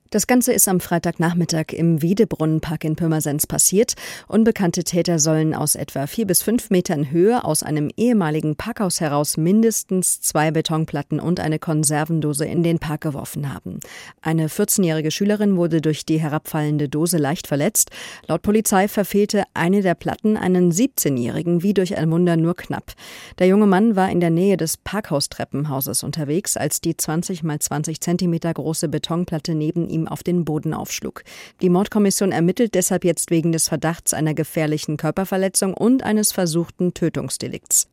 Das Ganze ist am Freitagnachmittag im Wiedebrunnenpark in Pirmasens passiert. Unbekannte Täter sollen aus etwa 4 bis 5 Metern Höhe aus einem ehemaligen Parkhaus heraus mindestens 2 Betonplatten und eine Konservendose in den Park geworfen haben. Eine 14-jährige Schülerin wurde durch die herabfallende Dose leicht verletzt. Laut Polizei verfehlte eine der Platten einen 17-jährigen wie durch ein Wunder nur knapp. Der junge Mann war in der Nähe des Parkhaustreppenhauses unterwegs, als die 20 mal 20 Zentimeter große Betonplatte neben ihm auf den Boden aufschlug. Die Mordkommission ermittelt deshalb jetzt wegen des Verdachts einer gefährlichen Körperverletzung und eines versuchten Tötungsdelikts.